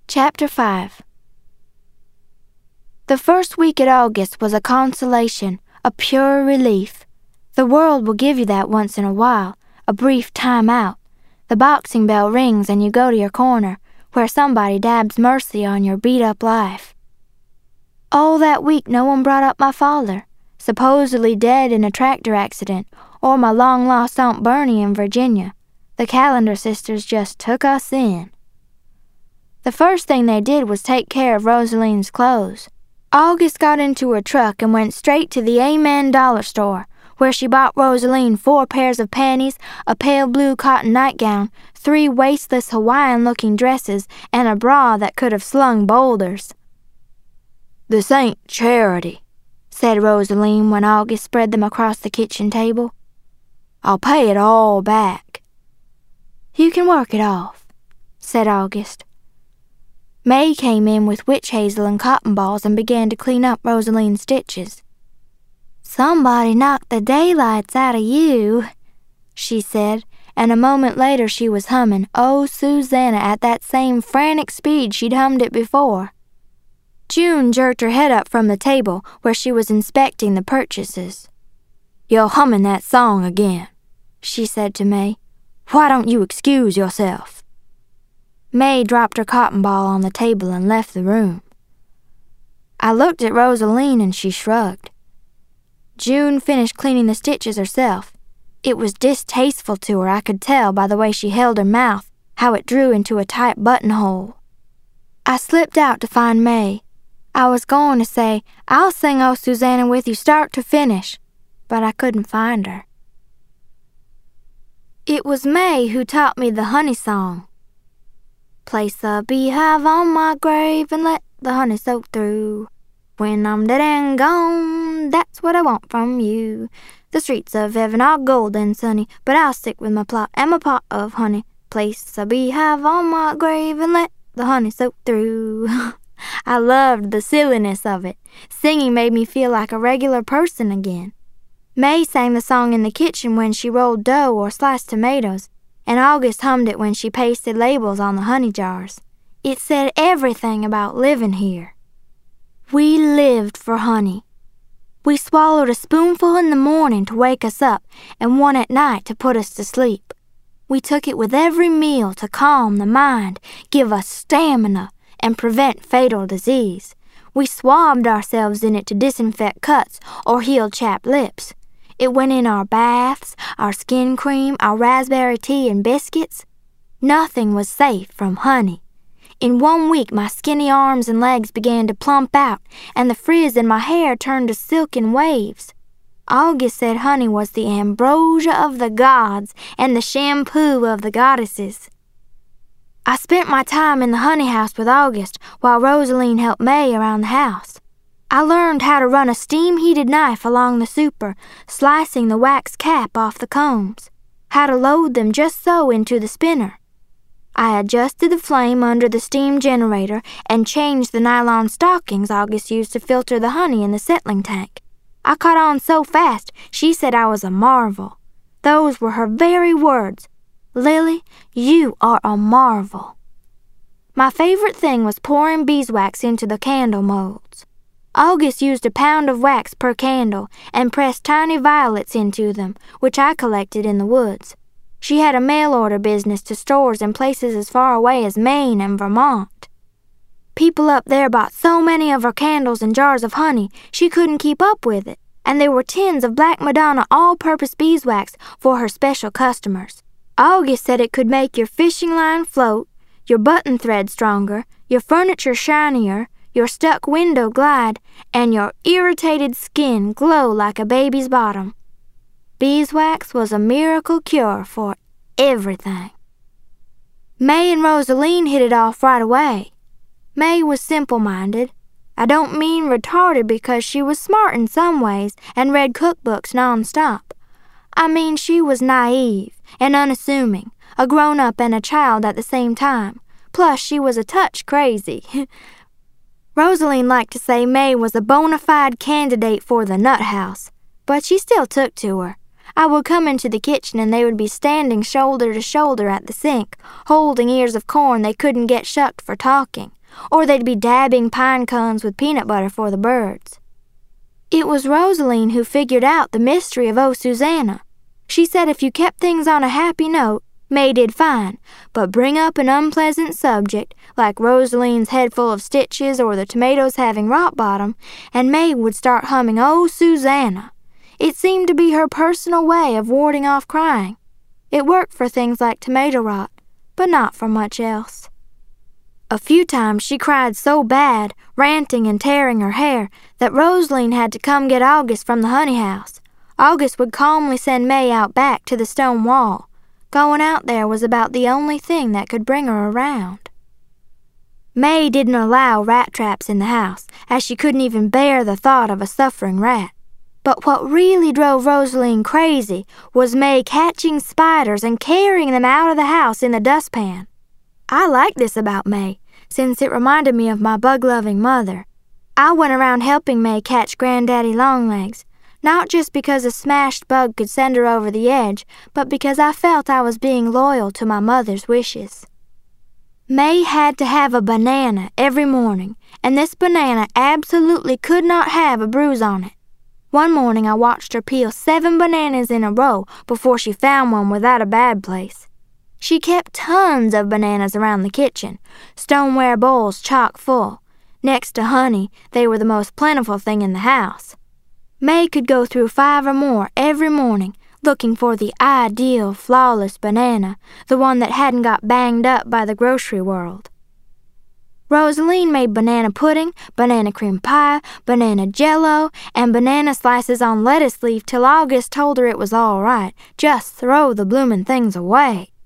Chapter 5. The first week at August was a consolation, a pure relief. The world will give you that once in a while, a brief time out. The boxing bell rings and you go to your corner, where somebody dabs mercy on your beat-up life. All that week no one brought up my father, supposedly dead in a tractor accident, or my long-lost Aunt Bernie in Virginia. The Calendar sisters just took us in. The first thing they did was take care of Rosaline's clothes. August got into her truck and went straight to the Amen dollar store, where she bought Rosaline 4 pairs of panties, a pale blue cotton nightgown, 3 waistless Hawaiian-looking dresses, and a bra that could have slung boulders. "This ain't charity," said Rosaline when August spread them across the kitchen table. "I'll pay it all back." "You can work it off," said August. May came in with witch hazel and cotton balls and began to clean up Rosaline's stitches. "Somebody knocked the daylights out of you," she said, and a moment later she was humming "Oh, Susanna" at that same frantic speed she'd hummed it before. June jerked her head up from the table where she was inspecting the purchases. "You're humming that song again," she said to May. "Why don't you excuse yourself?" May dropped her cotton ball on the table and left the room. I looked at Rosaline and she shrugged. June finished cleaning the stitches herself. It was distasteful to her, I could tell by the way she held her mouth, how it drew into a tight buttonhole. I slipped out to find May. I was going to say, "I'll sing Oh Susanna with you start to finish," but I couldn't find her. It was May who taught me the honey song. "Place a beehive on my grave and let the honey soak through. When I'm dead and gone, that's what I want from you. The streets of heaven are gold and sunny, but I'll stick with my plot and my pot of honey. Place a beehive on my grave and let the honey soak through." I loved the silliness of it. Singing made me feel like a regular person again. May sang the song in the kitchen when she rolled dough or sliced tomatoes, and August hummed it when she pasted labels on the honey jars. It said everything about living here. We lived for honey. We swallowed a spoonful in the morning to wake us up and one at night to put us to sleep. We took it with every meal to calm the mind, give us stamina, and prevent fatal disease. We swabbed ourselves in it to disinfect cuts or heal chapped lips. It went in our baths, our skin cream, our raspberry tea and biscuits. Nothing was safe from honey. In 1 week, my skinny arms and legs began to plump out, and the frizz in my hair turned to silken waves. August said honey was the ambrosia of the gods and the shampoo of the goddesses. I spent my time in the honey house with August while Rosaline helped May around the house. I learned how to run a steam-heated knife along the super, slicing the wax cap off the combs, how to load them just so into the spinner. I adjusted the flame under the steam generator and changed the nylon stockings August used to filter the honey in the settling tank. I caught on so fast, she said I was a marvel. Those were her very words. "Lily, you are a marvel." My favorite thing was pouring beeswax into the candle molds. August used a pound of wax per candle and pressed tiny violets into them, which I collected in the woods. She had a mail-order business to stores in places as far away as Maine and Vermont. People up there bought so many of her candles and jars of honey she couldn't keep up with it, and there were tins of Black Madonna all-purpose beeswax for her special customers. August said it could make your fishing line float, your button thread stronger, your furniture shinier, your stuck window glide, and your irritated skin glow like a baby's bottom. Beeswax was a miracle cure for everything. May and Rosaline hit it off right away. May was simple-minded. I don't mean retarded because she was smart in some ways and read cookbooks non-stop. I mean she was naive and unassuming, a grown-up and a child at the same time. Plus, she was a touch crazy. Rosaline liked to say May was a bona fide candidate for the nut house, but she still took to her. I would come into the kitchen and they would be standing shoulder to shoulder at the sink, holding ears of corn they couldn't get shucked for talking, or they'd be dabbing pine cones with peanut butter for the birds. It was Rosaline who figured out the mystery of Oh Susanna. She said if you kept things on a happy note, May did fine, but bring up an unpleasant subject, like Rosaline's head full of stitches or the tomatoes having rot bottom, and May would start humming Oh Susanna. It seemed to be her personal way of warding off crying. It worked for things like tomato rot, but not for much else. A few times she cried so bad, ranting and tearing her hair, that Rosaline had to come get August from the honey house. August would calmly send May out back to the stone wall. Going out there was about the only thing that could bring her around. May didn't allow rat traps in the house, as she couldn't even bear the thought of a suffering rat. But what really drove Rosaline crazy was May catching spiders and carrying them out of the house in the dustpan. I liked this about May, since it reminded me of my bug-loving mother. I went around helping May catch Granddaddy Longlegs, not just because a smashed bug could send her over the edge, but because I felt I was being loyal to my mother's wishes. May had to have a banana every morning, and this banana absolutely could not have a bruise on it. One morning I watched her peel 7 bananas in a row before she found one without a bad place. She kept tons of bananas around the kitchen, stoneware bowls chock full. Next to honey, they were the most plentiful thing in the house. May could go through 5 or more every morning, looking for the ideal, flawless banana, the one that hadn't got banged up by the grocery world. Rosaline made banana pudding, banana cream pie, banana jello, and banana slices on lettuce leaf till August told her it was all right. Just throw the bloomin' things away.